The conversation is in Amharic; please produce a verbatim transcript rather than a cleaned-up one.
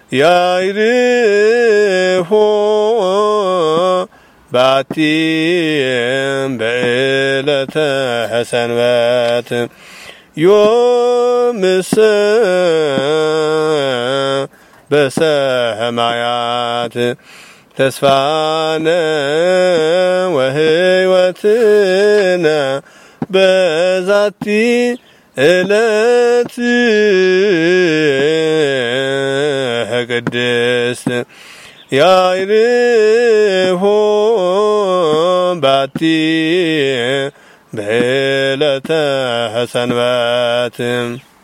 ያይርሆ ባቲም በዕለተ ሰንበት ዮምሰ በሰማያት ተስፋነ ወሕይወትነ በዛቲ ዕለት ቅድስት ያይርሆ ባቲ በዕለተ ሰንበት